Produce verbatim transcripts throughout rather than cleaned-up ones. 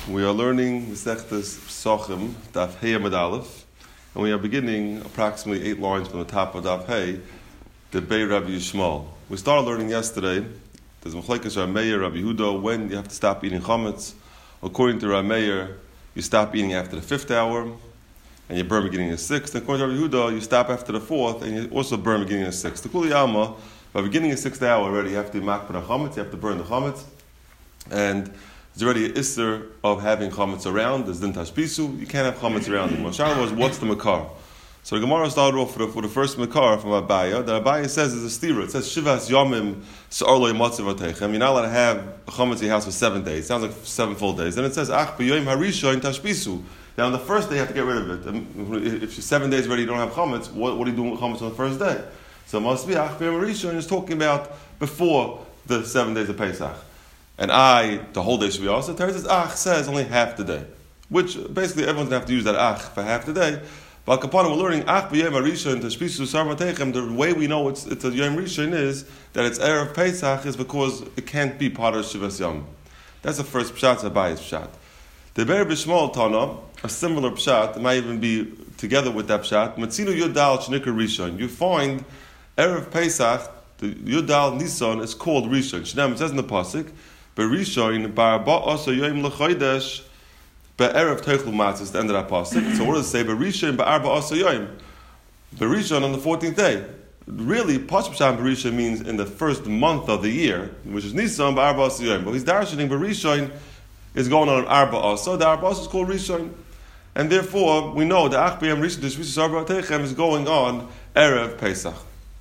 We are learning Masechtas Pesachim, Daf Hey Amud Aleph, and we are beginning approximately eight lines from the top of Daf Hey, the Bei Rabbi Yishmael. We started learning yesterday, there's Machlekes Rameir, Rabbi Yehuda, when you have to stop eating chametz. According to Rameir, you stop eating after the fifth hour, and you burn beginning of the sixth. And according to Rabbi Yehuda, you stop after the fourth, and you also burn beginning of the sixth. The Kuli Alma, by beginning of the sixth hour already, you have to makbid the chametz, you have to burn the chametz, and there's already an isser of having chametz around. There's din tashbisu. You can't have chametz around. The Mashal was, what's the makar? So the Gemara started off for the, for the first makar from Abaya. That Abaya says is a stira. It says shivas yomim se'arloi matzav atechem. You're not allowed to have chametz in your house for seven days. It sounds like seven full days. Then it says ach b'yoyim harisha in tashbisu. Now on the first day you have to get rid of it. If you're seven days ready, you don't have chametz. What, what are you doing with chametz on the first day? So it must be ach b'yoyim harisha, and it's talking about before the seven days of Pesach. And I, the whole day should be also. Teretz ach says only half the day, which basically everyone's going to have to use that ach for half the day. But Kapana, we're learning ach b'yom harishon tashbisu sarma teichem. The way we know it's it's a yom rishon is that it's erev Pesach is because it can't be part of Shivas Yom. That's the first pshat, Abaye's pshat. The Bei Rabbi Yishmael Tana, a similar pshat, it might even be together with that pshat. Matzinu Yudal Shnikar Rishon. You find erev Pesach, the Yudal Nisan is called Rishon. Shnam, it says in the pasuk. Berishoin barba also yoim lechodesh be'erev teichlu matzah. The end of that pasuk. So what does it say? Berishoin be'arba also yoim. Berishon on the fourteenth day. Really, Pashut Pshat Berishon means in the first month of the year, which is Nisan be'arba also yoim. But he's darshaning Berishon is going on arba also. The arba also is called Rishon, and therefore we know the ach b'yam Rishon teshvisus arba teichem is going on erev Pesach.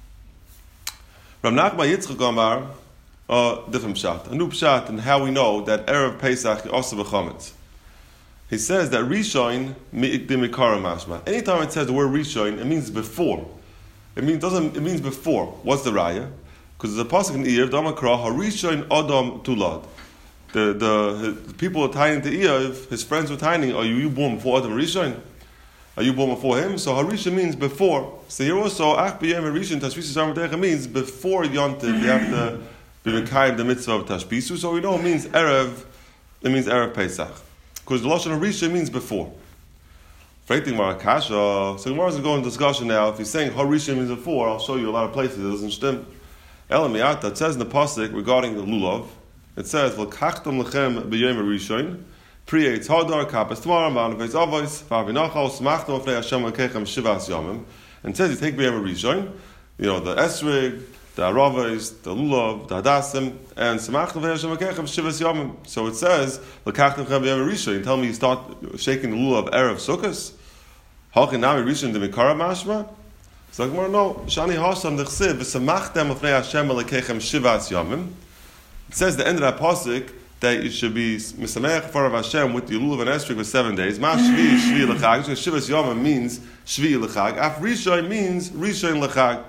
Rav Nachman Yitzchak Amar. Uh, different pshat, a new pshat, and how we know that erev Pesach also b'chametz. He says that Rishon mi'ikdim ikara mashma. Anytime it says the word Rishon, it means before. It means doesn't. It means before. What's the raya? Because there's a pasuk in Eiv, Damakra Harishon Adam Tulad. The the the people are tying to Eiv. His friends were tying. Are you, you born before Adam Rishon? Are you born before him? So Harishon means before. So here also Ach b'yem Harishon Tashvisus Armatecha means before Yontiv. You have to be mekayim the mitzvah of tashbisu, so we know it means erev. It means erev Pesach, because the lashon harisha means before. Freiting marakasha. So Gemara is going into discussion now. If he's saying harisha means before, I'll show you a lot of places it doesn't stem. Elamiyata. It says in the pasuk regarding the lulav. It says l'kachtom lechem b'yom harishon pri'etz hadar kapas tmar ma'anavez avos v'avinachal smachtom afnei Hashem lekechem shivas yomim. And it says you take b'yom harishon, you know the esrig, the Aravas, the Lulav, the Hadassim, and Samachtav Hashem Akechem Shivas Yomim. So it says, L'kachtem Chem B'yam Rishon. You tell me you start shaking the Lulav Erev Sukkos? Halchin Nami Rishon de Mikara Mashma? So like, well, no. Shani Hashem Dechsiv V'Samachtem Afnei Hashem Akechem Shivas Yomim. It says the end of that pasuk that you should be Misamech in front of Hashem with the Lulav and Esrik for seven days. Ma Shvi Shvi L'Chag. Shivas Yomim means Shvi L'Chag. Af Rishon means Rishon L'Chag.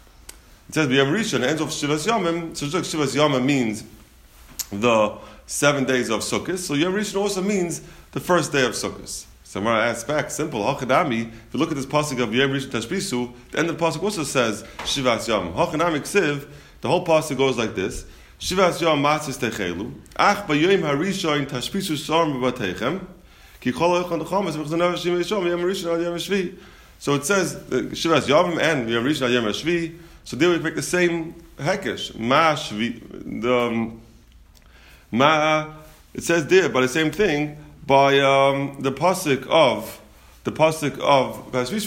It says B'yam Rishon ends off Shivas Yomim. So just Shivas Yomim means the seven days of Sukkot. So Yom Rishon also means the first day of Sukkot. So I'm going to ask back, simple. Hachadami. If you look at this pasuk of Yom Rishon Tashbisu, the end of the pasuk also says Shivas Yomim. Hachadami Ksiv. The whole pasuk goes like this: Shivas Yom Matzis Techelu. Ach b'yom harishon Tashbisu Sarm b'Bateichem. Ki Kol Ochon Chametz V'Chzanav Shim Yishom Yom Rishon Al Yom Shvi. So it says Shivas Yomim and Yom Rishon Al Yom Shvi. So there we make the same hekesh. Ma shvi, the um, ma. It says there, but the same thing by um, the pasuk of the pasuk of.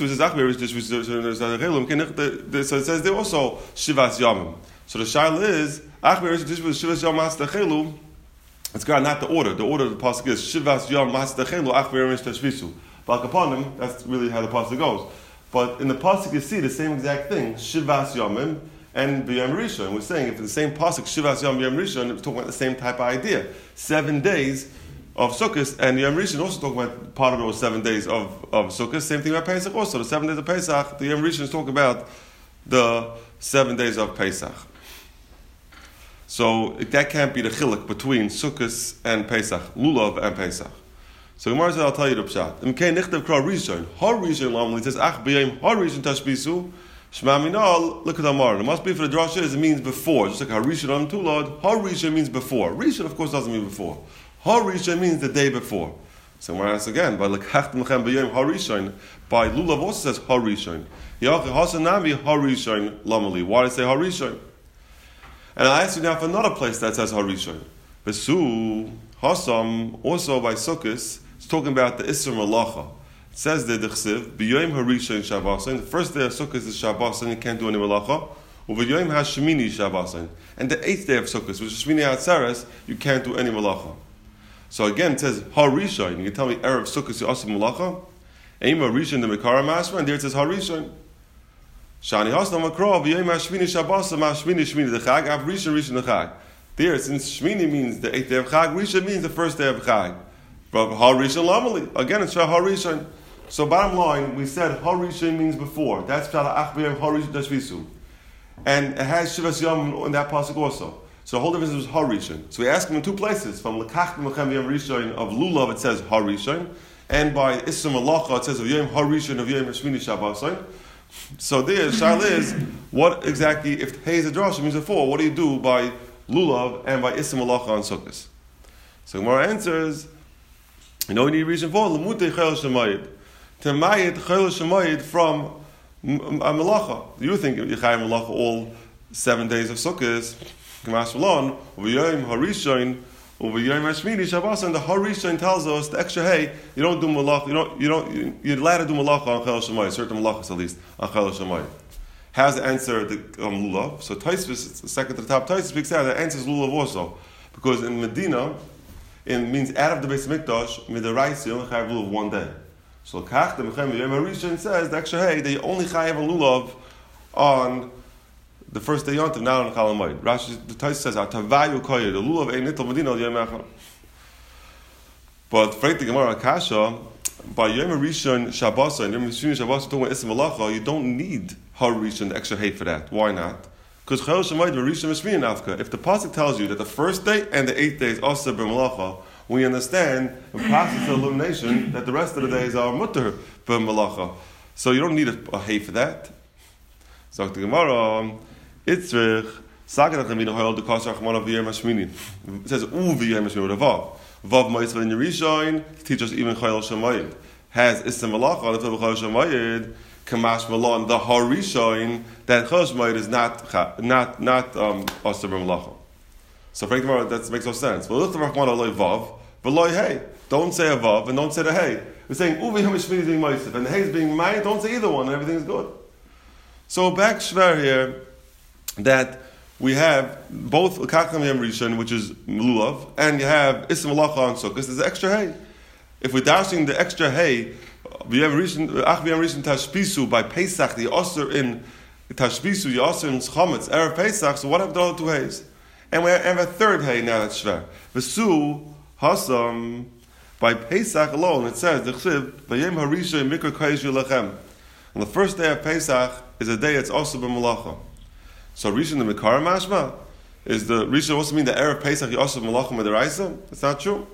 So it says there also shivas yamim. So the shaila is shivas yam masdachelu. It's got not the order. The order of the pasuk is shivas yam masdachelu achver tashvisu. But upon them, that's really how the pasuk goes. But in the pasuk you see the same exact thing, Shivas Yomim and B'yam Rishon. We're saying if it's the same pasuk, Shivas Yom B'yam Rishon, it's talking about the same type of idea. Seven days of Sukkot, and Yom Rishon also talking about part of those seven days of, of Sukkot. Same thing about Pesach also. The seven days of Pesach, the Yom Rishon is talking about the seven days of Pesach. So that can't be the chiluk between Sukkot and Pesach, Lulav and Pesach. So Gemara says, I'll tell you the pshat. Imkei nichtav kra rishon. Har rishon lamli. It says, ach b'yom har rishon tashbisu. Shema minal. Look at the Amar. It must be for the drasha. It means before. Just like har rishon on tulad. Har rishon means before. Rishon, of course, doesn't mean before. Harishon means the day before. So we're asked again, by Lekachtem Lechem B'Yom Harishon, by Lulav also says Harishon. Yach Hasanami Harishon Lamali. Why did it say Harishon? And I ask you now for another place that says Harishon. Besu Hasam, also by Sukkot, it's talking about the Isser Malacha. It says there, the Chsiv, B'Yom Harishon Shabbasan. The first day of Sukkot is Shabbasan, you can't do any Malacha. U'B'Yom HaShemini Shabbasan. And the eighth day of Sukkot, which is Shemini Atzeres, you can't do any Malacha. So again, it says Harishon. You can tell me Erev Sukkot you also Malacha. Eim Harishon the Mekara Mashma, and there it says Harishon. Shani Hasna Makra B'Yom HaShemini Shabbasan HaShemini Shemini the Chag Av Rishon Rishon the Chag. There, since Shemini means the eighth day of Chag, Rishon means the first day of Chag. But Harishon Lamali. Again, it's Harishon. So bottom line, we said Harishon means before. That's Pshat Achbiyam Harishon Tashvisu. And it has Shivas Yom in that pasuk also. So the whole difference is Harishon. So we ask him in two places. From Lekachtem Lechem B'Yom Rishon of Lulav it says Harishon. And by Isser Malacha it says of Yom Harishon of Yom Shemini Shabbasan. So there, Shaila is, what exactly, if Hey is a drasha means before, what do you do by Lulav and by Isser Malacha on Sukkot? So Gemara answers, you know, you need a reason for Lemutei Chayil Shemayid. To Mayid Chayil Shemayid from a Malacha. You think you Chayil Malacha all seven days of Sukkot, Kamash Malon, Uv'yom Harishon, Uv'yom Hashmini Shabbos, and the Harishon tells us the extra hey, you don't do Malacha, you don't, you don't, you're allowed to do Malacha on Chayil Shemayid, certain Malachas at least, on Chayil Shemayid. How's the answer the um, Lulav? So Taisvis, the second to the top, Taisvis speaks out, the answer is Lulav also. Because in Medina, it means out of the Beis Mikdash, Midaraisi, you only chayav lulav one day. So Kachtem Lechem B'Yom Harishon says the extra hey, they only chayav a lulav on the first day Yontiv, not on Chol Hamoed. Rashi, the Taisvis says, Atavayu Koyer, the lulav ein nitel Medina al Yom Echad. But frankly, the Gemara Akasha, by Yom Harishon Shabbos and Yom Harishon Shabbos, talking about Isser Malacha, you don't need Harishon, the extra hey for that. Why not? Because Chayil Shemayid Harishon Mishmiya Nafka. If the pasuk tells you that the first day and the eighth day is also b'malacha, we understand in process of illumination that the rest of the days are mutter b'malacha. So you don't need a, a hay for that. So the Gemara, Itzrich Sagadach Lemina Hoyel Dekasach Mon of the Yom Hashmini. It says U v'Yom Hashmini with a vav. Vav Ma'isva in Yerushalayim teach us even Chayil Shemayid has Isser Malacha. The Chayil Shemayid. Kamash Malon, the Harishon, that Chayil Shemayid is not not not um Asur B'Malacha. So frankly, that makes no sense. But look the Rachman Aloi Vav, but Loi Hey. Don't say a Vav and don't say the Hey. We're saying Uvi Hamishmini is being Ma'isif and the Hey is being May. Don't say either one and everything is good. So back Shver here that we have both Lekachtem Yom Rishon, which is Lulav, and you have Isser Malacha on Sukkot. There's extra Hey. If we're dashing the extra Hey. We have recent Achbiyam recent Tashbisu by Pesach, the Osir in Tashbisu, the Osir in Chametz, Erev Pesach. So what have the other two hays? And we have a third hay now that's Shver. Vesu Hasam by Pesach alone. It says the Chsiv Vayem Harishon Mikra Kaishu Lechem. On the first day of Pesach is a day it's also b'malacha. So Rishon the Mikara Mashma is the Rishon also mean the Erev Pesach you also b'malacha Midaraisa? It's not true.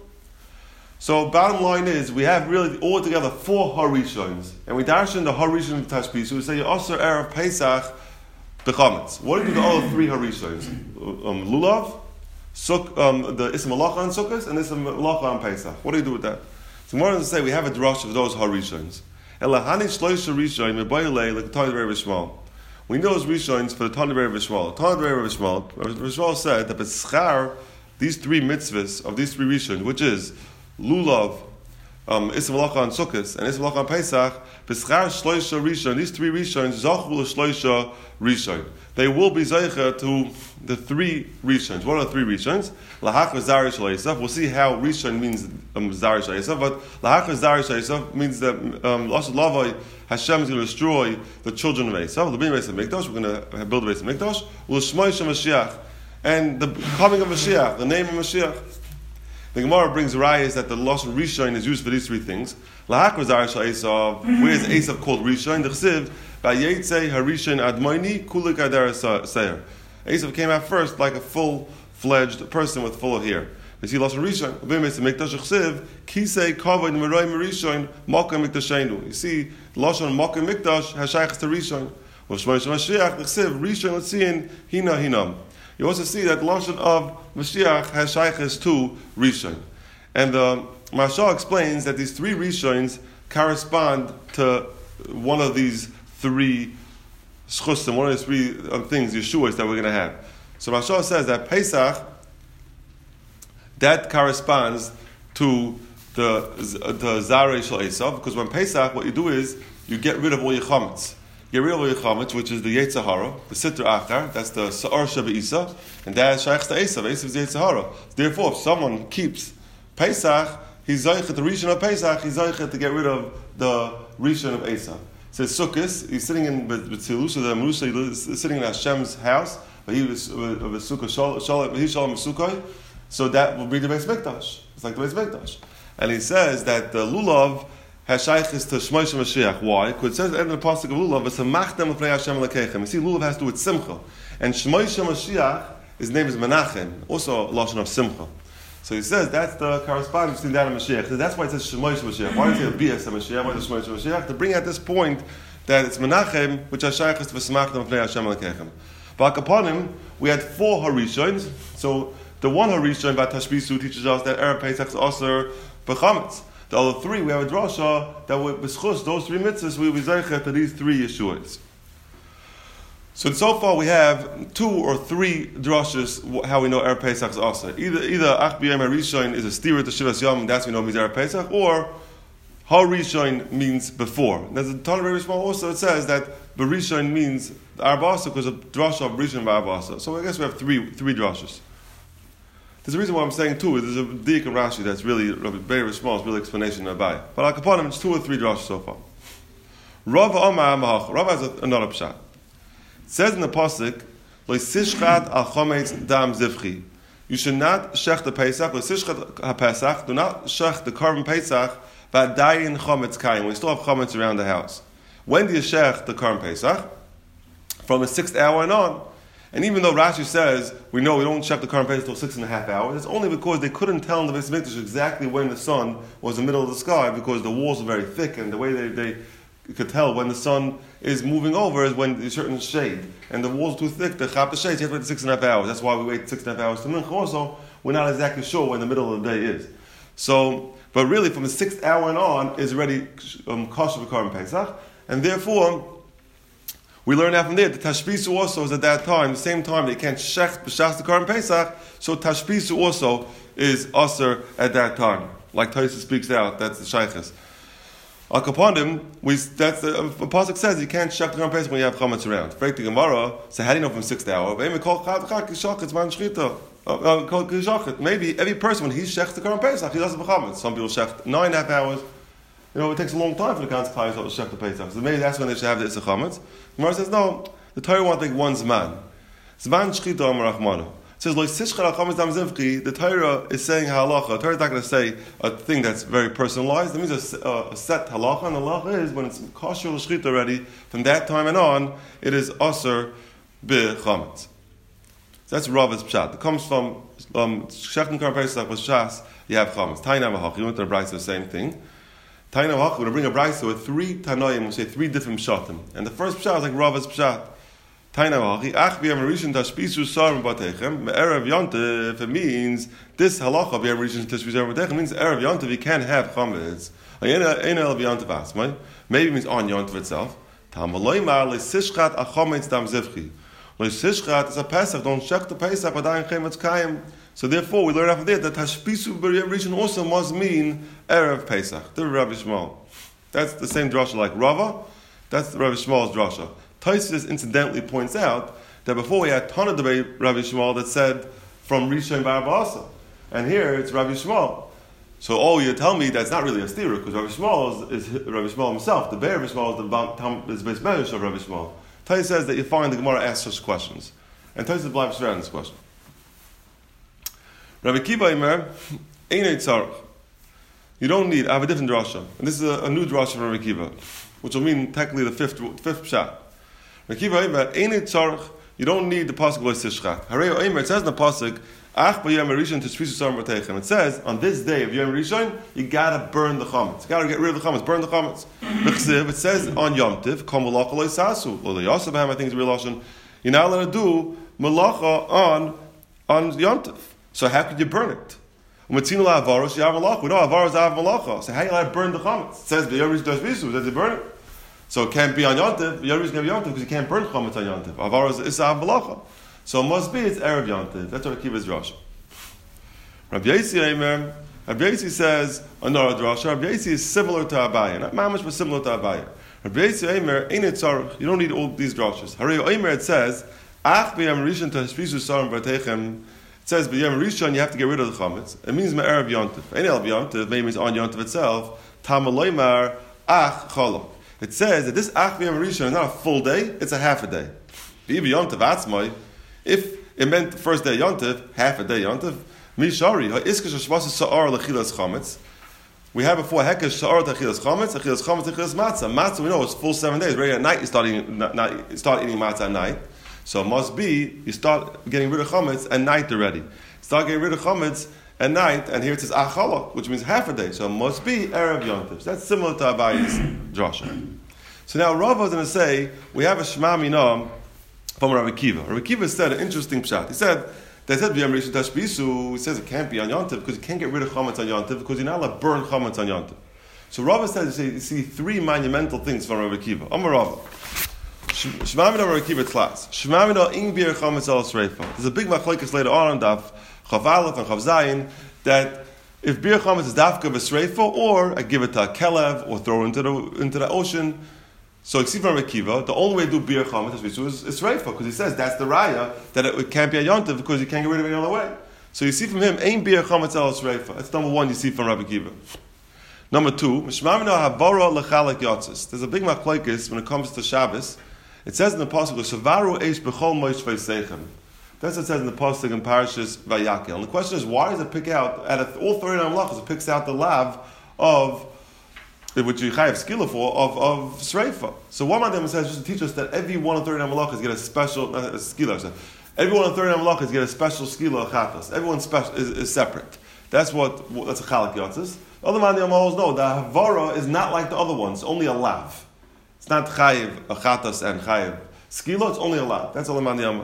So bottom line is, we have really altogether four Harishons. And we dash in the Harishon of Tashbis. So we say, Yosser Erev Pesach B'chametz. What do you do with all the three Harishons? Um, Lulav, Suk, um, the Isser Malacha on Sukkot, and Isser Malacha on Pesach. What do you do with that? So more than to say, we have a drush of those Harishons. Elahani Shloisha Rishon, Mebayilei, like the Tanya Rebbe Shmuel. We know those Rishons for the Tanya Rebbe Shmuel. Tanya Rebbe Shmuel, Rebbe Shmuel said that B'schar, these three mitzvahs of these three Rishons, which is Lulav, um, Isser Malacha on Sukkot, and Isser Malacha on Pesach, B'schar Shloisha Rishon, these three Rishons, Zachul Shloisha Rishon. They will be Zeicha to the three Rishons. What are the three Rishons? Lahach Zarish Leisaf. We'll see how Rishon means um, Zarish Leisaf, but Lahach Zarish Leisaf means that Lashon Lavai, Hashem is going to destroy the children of Esav. We're going to build a Beis Hamikdash. L'shmoisha Mashiach, and the coming of Mashiach, the name of Mashiach. The Gemara brings rayas that the Lashon Rishon is used for these three things. Lahak Zarish Esav. Where is Esav called Rishon? The Chsiv Vayetze Harishon Admoini Kulik Adar Seir. Esav came out first like a full-fledged person with full of hair. We see Lashon Rishon. V'Beis Hamikdash Chsiv Kisei Kavod Meroi Merishon Makam Mikdashenu. You see Lashon Makam Mikdash has shaychus to Rishon. V'Shmoisha Mashiach the Chsiv Rishon L'Tzion Hina Hinam. You also see that the Lashon of Mashiach has shaychus to Rishon. And the Mashal explains that these three Rishoins correspond to one of these three schusim, one of these three um, things, Yeshuas, that we're going to have. So Mashal says that Pesach, that corresponds to the the Zarei Shel Esav, because when Pesach, what you do is you get rid of all your chametz. You get rid of all your chametz, which is the Yetzer Hara, the Sitra Achar, that's the Sa'ar Shebe'isa, and that is Shayach to Esav. Esav is the Yetzer Hara. Therefore, if someone keeps Pesach, he's Zaychet, the Rishon of Pesach, he's Zaychet to get rid of the Rishon of Esav. So Sukkot, he's sitting in B'tzilu, so the Merusha is sitting in Hashem's house, but he was of a Sukkah, Shalom, he's Shalom Sukkah, so that will be the Beis Mikdash. It's like the Beis Mikdash. And he says that the Lulav has Shaychis to Shmosh Mashiach. Why? Because it says at the end of the Pasuk of Lulav, V'samachtem l'fnei Hashem l'keichem. You see, Lulav has to do with Simcha. And Shmosh Mashiach, his name is Menachem, also a Lashon of Simcha. So he says that's the correspondence between that and Mashiach. That's why it says Shmosh Mashiach. Why does it say B S Mashiach? Why does it say Shmosh Mashiach? To bring at this point that it's Menachem, which has Shaychis to V'samachtem l'fnei Hashem l'keichem. But upon him, we had four Harishons. So the one Harishon by Tashbisu teaches us that Erev Pesach is also B'chametz. The other three, we have a drasha that would b'schus those three mitzvahs, we will be zaychet to these three Yeshuas. So so far we have two or three drashas how we know Erev Pesach is also. Either either Ach B'yom HaRishon is a stira to Shivas Yom, that's we know means Erev Pesach, or HaRishon means before. There's a ton of very small also it says that B'Rishon means Arbasa because of drasha of Rishon B'Arbasa. So I guess we have three three drashas. There's a reason why I'm saying two. There's a Dik and Rashi that's really very small. It's really explanation of Abai. But I'll upon him, it's two or three drashas so far. Rav Omar Mahach. Rav has another pshat. It says in the pasuk, "Lo sishchat al chometz dam zivchi." You should not shech the Pesach. Lo sishchat haPesach. Do not shech the korban Pesach. V'adayin chometz kayin. We still have chometz around the house. When do you shech the korban Pesach? From the sixth hour and on. And even though Rashi says, we know we don't check the current Pesach until six and a half hours, it's only because they couldn't tell in the Beis Mikdash exactly when the sun was in the middle of the sky, because the walls are very thick, and the way they, they could tell when the sun is moving over is when there's certain shade. And the walls are too thick, they chap the shade, so you have to wait six and a half hours. That's why we wait six and a half hours to Mincha. Also, we're not exactly sure when the middle of the day is. So, but really from the sixth hour and on is already um, kosher for current Pesach, and therefore, we learn out from there that Tashbisu also is at that time, the same time they can't shech b'shas the Korban Pesach, so Tashbisu also is usher at that time. Like Taisa speaks out, that's the Shaychus. Al Kapandim, we that's the uh, Pasuk says you can't shech the Korban Pesach when you have chametz around. Break the Gemara, so how do you know from sixth hour? Maybe every person when he shechs the Korban Pesach, he does it b'chametz. Some people shech nine and a half hours. You know, it takes a long time for the Ganze Klal Yisrael to shech the Pesach. So maybe that's when they should have the Issa Chametz. The Gemara says, no, the Torah wants to take one Zman. Zman Shchita Amar Rachmana. It says, Lo Yisishchar Al Chametz Dam Zivchi, the Torah is saying halacha. The Torah is not going to say a thing that's very personalized. It means a, a, a set halacha, and the halacha is when it's kosher l'shchita already, from that time and on, it is aser b'chametz. So that's Rav's pshat. It comes from um, Shechting Korban Pesach with Shas, you have chametz. Tainam Hach, you went to the Brayso, the same thing. Tainam Hach, we're going to bring a Brayso with three Tanoim, we say three different pshatim. And the first pshat is like Rav's pshat. Tainam Hach, Ach b'yam rishon tashpisu sarim batechem, me'erev yontev, it means this halacha b'yam rishon tashpisu sarim batechem means erev yontev, you can't have chametz. Maybe it means on yontev itself. Tam v'loymar le'sishchat achometz dam zivchi. Le'sishchat is a Pesach, don't check the Pesach, but I chametz kayim. So therefore, we learn after that that Tashpisu b'yam rishon also must mean erev Pesach. The Rabbi Shmuel. That's the same drasha like Rava. That's the Rabbi Shmuel's drasha. Tosfos incidentally points out that before we had Tana debate Rabbi Shmuel that said from Rishon Ba'arbasa, and here it's Rabbi Shmuel. So oh, you tell me that's not really a stira because Rabbi Shmuel is, is Rabbi Shmuel himself. The Be'er Rabbi Shmuel is the base measure of Rabbi Shmuel. Tosfos says that you find the Gemara asks such questions, and Tosfos believes around this question. Rabbi Kiva Imer, Einei Tzarech. You don't need. I have a different drasha, and this is a, a new drasha from Rabbi Kiva, which will mean technically the fifth fifth pshat. Rabbi Kiva Imer, Einei Tzarech. You don't need the pasuk of Sishchat. Harei Imer. It says in the pasuk, Ach b'yom rishon tishpisu sarim batechem. It says on this day of Yom Rishon, you gotta burn the chametz. You gotta get rid of the chametz. Burn the chametz. It says on Yom Tiv, Kol malacha lo yisasu. Lo yasav I think is real lashon. You're not allowed to do malacha on on Yom Tiv. So how could you burn it? Umatzinu la avaros yav malacha. We know avaros av malacha. So how you allowed to burn the chametz? It says the Yerush does bisu. Does it burn it? So it can't be on Yontif. Yerush can be on Yontif because you can't burn chametz on Yontif. Avaros is av malacha. So it must be it's erev Yontif. That's what Akiva's drasha. Rabbi Yossi Eimer. Rabbi Yossi says another drasha. Rabbi Yossi is similar to Abaye, not mamish, but similar to Abaye. Rabbi Yossi Eimer ain't it tzarich. You don't need all these drashas. Harei Eimer it says ach b'yam rishon tashpisu sarim b'techem. It says b'yam rishon you have to get rid of the chametz. It means me'erev Yontif. Ain't el Yontif. Maybe means on Yontif itself. Tamaloymar ach cholok. It says that this ach b'yam rishon is not a full day. It's a half a day. B'yam Yontif atzmai. If it meant the first day Yontif, half a day Yontif. Mishari, ha'iskesh ha'shvasa sa'ar l'chilas chametz. We have before hekesh sa'ar l'chilas chametz, l'chilas chametz, l'chilas matzah. Matzah, we know it's full seven days. Right at night, you start eating, not, not, you start eating matzah at night. So it must be, you start getting rid of chametz at night already. Start getting rid of chametz at night, and here it says achalok, which means half a day. So it must be erev yontif. So that's similar to Abaye's drasha. So now Rav was going to say, we have a shema minah from Rav Akiva. Rav Akiva said an interesting pshat. He said, they said b'yam rishon tashbisu. He says it can't be on Yontif because you can't get rid of chametz on Yontif because you're not allowed to burn chametz on Yontif. So Rava says you see three monumental things from Rav Akiva. Amar Rava. Shema mina Rav Akiva tzlas. Shema mina ing bir chametz al sreifa. There's a big machlokes later on on Daf Chav Aleph and Chav Zayin that if bir chametz is dafka v'sreifa or I give it to a kelev or throw it into the into the ocean. So, except from Akiva, the only way to do beer chametz is, is reifa, because he says that's the raya that it, it can't be a yontiv because you can't get rid of it any other way. So you see from him, ain't beer chametz el reifa. That's number one you see from Rabbi Akiva. Number two, mishmamina havara lechalek yotzis. There's a big machlokes when it comes to Shabbos. It says in the pasuk, "Shavaru eish bechol moish v'seichem." That's what it says in the pasuk in Parashas Vayakel. And the question is, why does it pick out out of all thirty-nine malachos? It picks out the lav of which you chayav skila for, of, of sreifa. So one of them says just to teach us that every one of thirty-nine malachas get a special uh, skila. Every one of thirty-nine malachas get a special skila chatas. Everyone special is, is separate. That's what that's a chalak yotzis. Other mandiyam always know that havara is not like the other ones. Only a lav. It's not chayiv a chatas and chayiv skila. It's only a lav. That's all the mandiyam.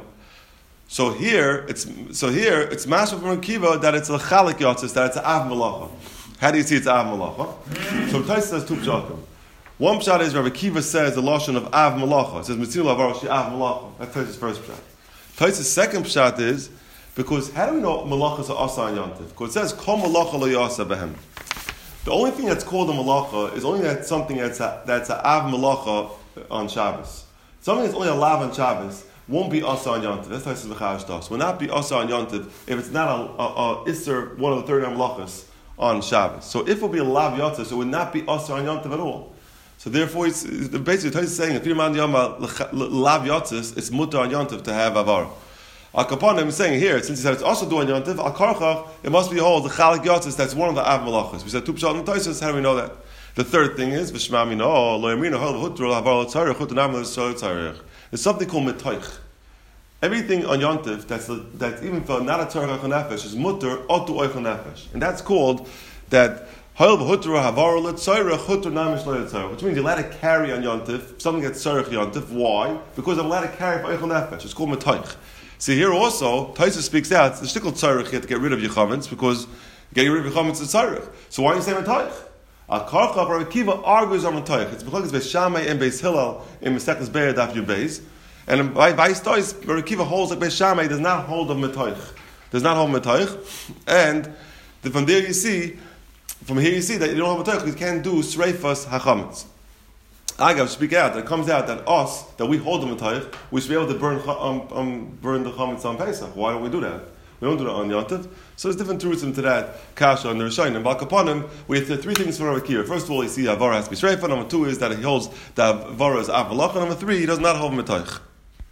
So here it's so here it's massive from Akiva that it's a chalak yotzis, that it's a av malacha. How do you see it's Av Malacha? So Tais says two pshatim. One pshat is Rabbi Akiva says the lashon of Av Malacha. It says Mitzil Avarosh Av Malacha. That's Tais' first pshat. Tais' second pshat is because how do we know malachas are asa and yantiv? Because it says Kol Malacha lo yasa behem. The only thing that's called a malacha is only that something that's a, that's a Av Malacha on Shabbos. Something that's only a lav on Shabbos won't be asa on yantiv. That's Tais' v'chash das. Will not be asa on yantiv if it's not a, a, a isser, one of the thirty-nine malachas on Shabbos. So if it will be a lav yotzis, it would not be asr on yontiv at all. So therefore, it's, it's basically it's saying if you're man yama lav yotzis, it's mutar on yontiv to have avar. Al kapan, I'm saying here, since he said it's also do on yontiv, al karchach, it must be whole the chalak yotzis. That's one of the av malachas. We said two pshat and taisus. How do we know that? The third thing is v'shma mino lo yamina hol v'hutra havar l'tzarich hutanam l'tzarich. There's something called metoich. Everything on Yontif that's that's even for not a tzarech nefesh is mutter otu oich nefesh, and that's called that ha'il v'hutra havar l'tzarech hutra namish l'tzarech, which means you're allowed to carry on Yontif something that's tzarech Yontif. Why? Because I'm allowed to carry for oich nefesh. It's called metoich. See here also, Taisa speaks out. The shtickle tzarech you have to get rid of your chametz because getting rid of your chametz is tzarech. So why do you say metoich? Al karchach Rabbi Akiva argues on metoich. It's because Beis Shammai and Beis Hillel in Mesechus Be'er Daf Yud Beis. And by by stories, Rabbi Akiva holds like Beis Shammai does not hold of metoich, does not hold metoich, and the, from there you see, from here you see that you don't have metoich, you can't do sreifas hachametz. Agav speak out that it comes out that us that we hold the metoich, we should be able to burn um, um, burn the chametz on Pesach. Why don't we do that? We don't do that on Yontif. So there's different truths into that kasha and the Rishonim. And Balkaponim, we have three things from Rabbi Akiva. First of all, you see Avara has to be Shreifa. Number two is that he holds that Avara is Av Malacha. Number three, he does not hold Metoich.